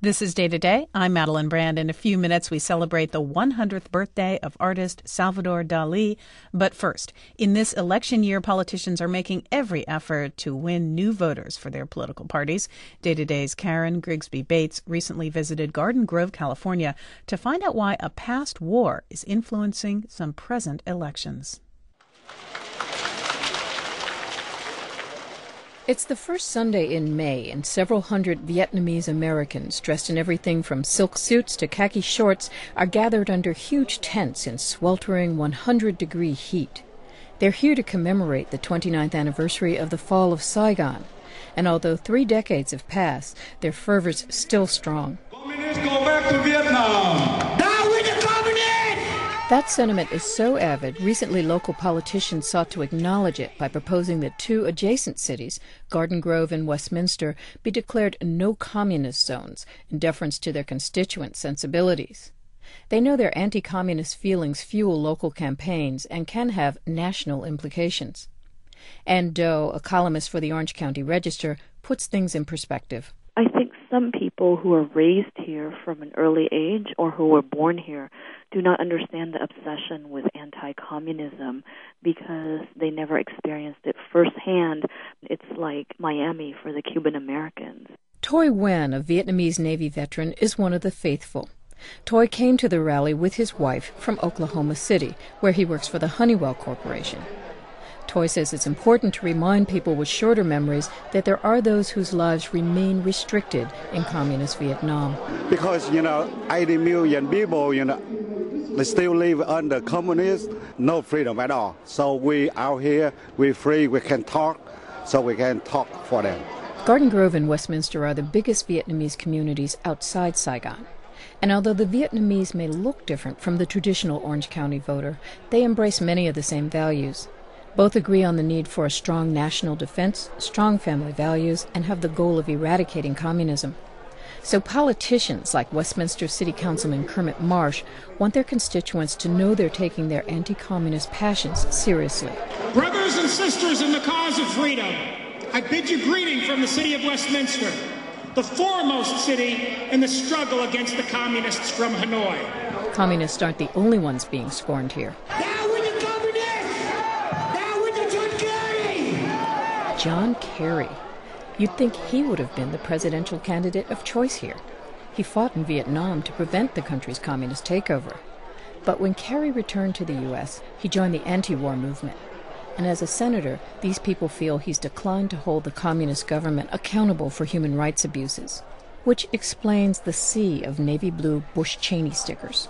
This is Day to Day. I'm Madeline Brand. In a few minutes, we celebrate the 100th birthday of artist Salvador Dali. But first, in this election year, politicians are making every effort to win new voters for their political parties. Day to Day's Karen Grigsby Bates recently visited Garden Grove, California, to find out why a past war is influencing some present elections. It's the first Sunday in May, and several hundred Vietnamese Americans, dressed in everything from silk suits to khaki shorts, are gathered under huge tents in sweltering 100-degree heat. They're here to commemorate the 29th anniversary of the fall of Saigon. And although 3 decades have passed, their fervor's still strong. Communists go back to Vietnam! That sentiment is so avid, recently local politicians sought to acknowledge it by proposing that 2 adjacent cities, Garden Grove and Westminster, be declared no communist zones in deference to their constituent sensibilities. They know their anti-communist feelings fuel local campaigns and can have national implications. Ann Doe, a columnist for the Orange County Register, puts things in perspective. I think some people who are raised here from an early age or who were born here do not understand the obsession with anti-communism because they never experienced it firsthand. It's like Miami for the Cuban Americans. Toy Nguyen, a Vietnamese Navy veteran, is one of the faithful. Toy came to the rally with his wife from Oklahoma City, where he works for the Honeywell Corporation. Toy says it's important to remind people with shorter memories that there are those whose lives remain restricted in communist Vietnam. Because, 80 million people, they still live under communism, no freedom at all. So we out here, we're free, we can talk, so we can talk for them. Garden Grove and Westminster are the biggest Vietnamese communities outside Saigon. And although the Vietnamese may look different from the traditional Orange County voter, they embrace many of the same values. Both agree on the need for a strong national defense, strong family values, and have the goal of eradicating communism. So politicians like Westminster City Councilman Kermit Marsh want their constituents to know they're taking their anti-communist passions seriously. Brothers and sisters in the cause of freedom, I bid you greeting from the city of Westminster, the foremost city in the struggle against the communists from Hanoi. Communists aren't the only ones being scorned here. John Kerry. You'd think he would have been the presidential candidate of choice here. He fought in Vietnam to prevent the country's communist takeover. But when Kerry returned to the U.S., he joined the anti-war movement. And as a senator, these people feel he's declined to hold the communist government accountable for human rights abuses, which explains the sea of navy blue Bush Cheney stickers.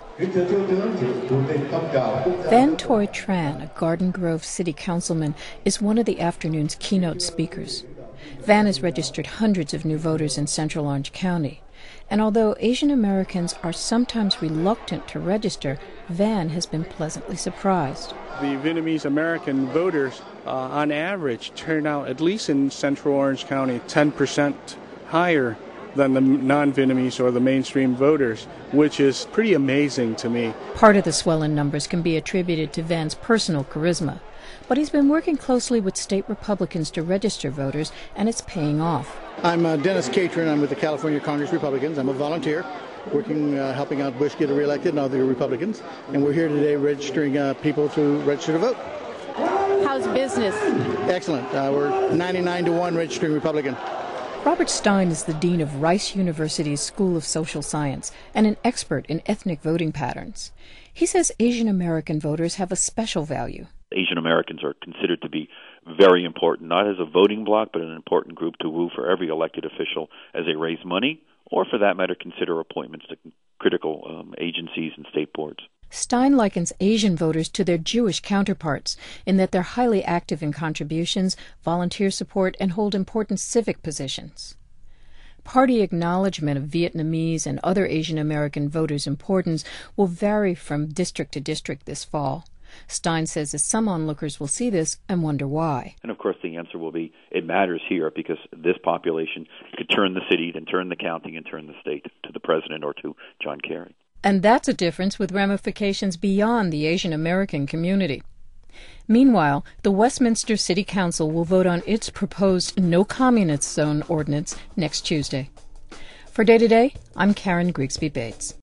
Van Toy Tran, a Garden Grove city councilman, is one of the afternoon's keynote speakers. Van has registered hundreds of new voters in central Orange County. And although Asian Americans are sometimes reluctant to register, Van has been pleasantly surprised. The Vietnamese American voters, on average, turn out, at least in central Orange County, 10% higher than the non-Vietnamese or the mainstream voters, which is pretty amazing to me. Part of the swell in numbers can be attributed to Van's personal charisma, but he's been working closely with state Republicans to register voters, and it's paying off. I'm Dennis Catron. I'm with the California Congress Republicans. I'm a volunteer working, helping out Bush get reelected and other Republicans, and we're here today registering people to register to vote. How's business? Excellent. We're 99-1 registering Republican. Robert Stein is the dean of Rice University's School of Social Science and an expert in ethnic voting patterns. He says Asian American voters have a special value. Asian Americans are considered to be very important, not as a voting bloc, but an important group to woo for every elected official as they raise money, or for that matter, consider appointments to critical agencies and state boards. Stein likens Asian voters to their Jewish counterparts in that they're highly active in contributions, volunteer support, and hold important civic positions. Party acknowledgement of Vietnamese and other Asian American voters' importance will vary from district to district this fall. Stein says that some onlookers will see this and wonder why. And of course the answer will be, it matters here because this population could turn the city, then turn the county, and turn the state to the president or to John Kerry. And that's a difference with ramifications beyond the Asian American community. Meanwhile, the Westminster City Council will vote on its proposed no communist zone ordinance next Tuesday. For Day to Day, I'm Karen Grigsby Bates.